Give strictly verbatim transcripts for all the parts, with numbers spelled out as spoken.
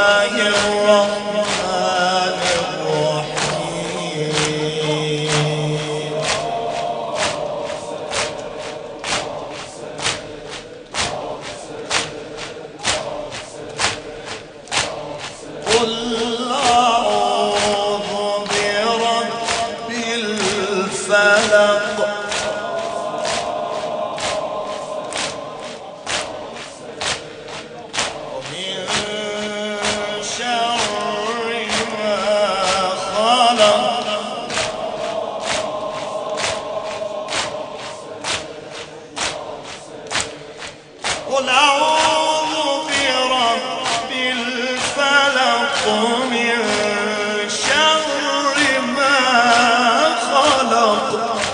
الرحمن الرحيم. قل أعوذ برب الفلق قل أعوذ برب الفلق من شر ما خلق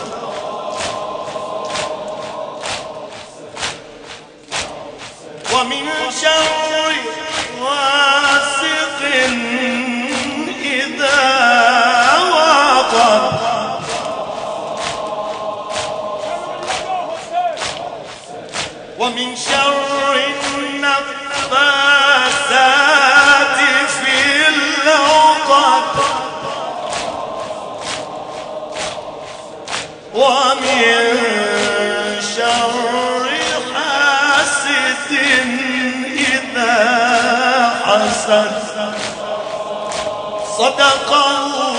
ومن شر غاسق إذا وقب ومن شر النفاثات في العقد ومن شر حاسد إذا حسد. صدق الله.